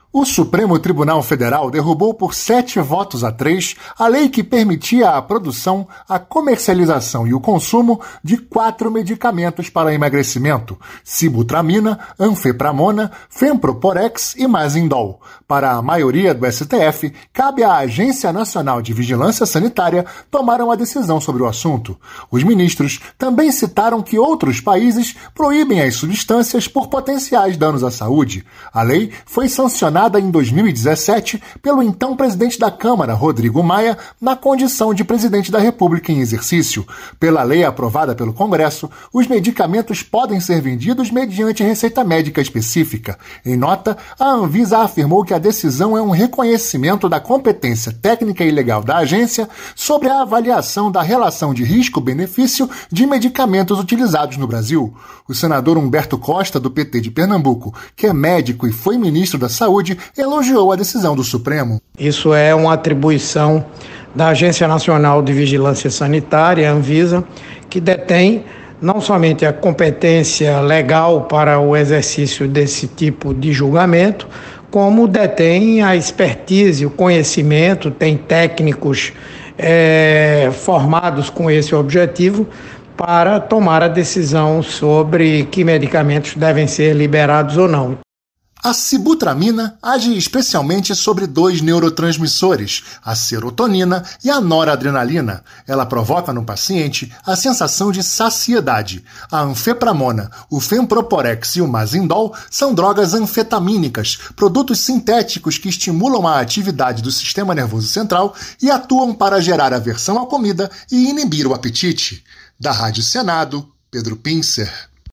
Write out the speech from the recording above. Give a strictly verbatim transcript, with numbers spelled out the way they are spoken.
O Supremo Tribunal Federal derrubou por sete votos a três a lei que permitia a produção, a comercialização e o consumo de quatro medicamentos para emagrecimento: sibutramina, anfepramona, femproporex e mazindol. Para a maioria do S T F, cabe à Agência Nacional de Vigilância Sanitária tomar uma decisão sobre o assunto. Os ministros também citaram que outros países proíbem as substâncias por potenciais danos à saúde. A lei foi sancionada em dois mil e dezessete pelo então presidente da Câmara, Rodrigo Maia, na condição de presidente da República em exercício. Pela lei aprovada pelo Congresso, os medicamentos podem ser vendidos mediante receita médica específica. Em nota, a Anvisa afirmou que a decisão é um reconhecimento da competência técnica e legal da agência sobre a avaliação da relação de risco-benefício de medicamentos utilizados no Brasil. O senador Humberto Costa, do P T de Pernambuco, que é médico e foi ministro da Saúde, elogiou a decisão do Supremo. Isso é uma atribuição da Agência Nacional de Vigilância Sanitária, Anvisa, que detém não somente a competência legal para o exercício desse tipo de julgamento, como detém a expertise, o conhecimento, tem técnicos é, formados com esse objetivo para tomar a decisão sobre que medicamentos devem ser liberados ou não. A sibutramina age especialmente sobre dois neurotransmissores, a serotonina e a noradrenalina. Ela provoca no paciente a sensação de saciedade. A anfepramona, o femproporex e o mazindol são drogas anfetamínicas, produtos sintéticos que estimulam a atividade do sistema nervoso central e atuam para gerar aversão à comida e inibir o apetite. Da Rádio Senado, Pedro Pincer.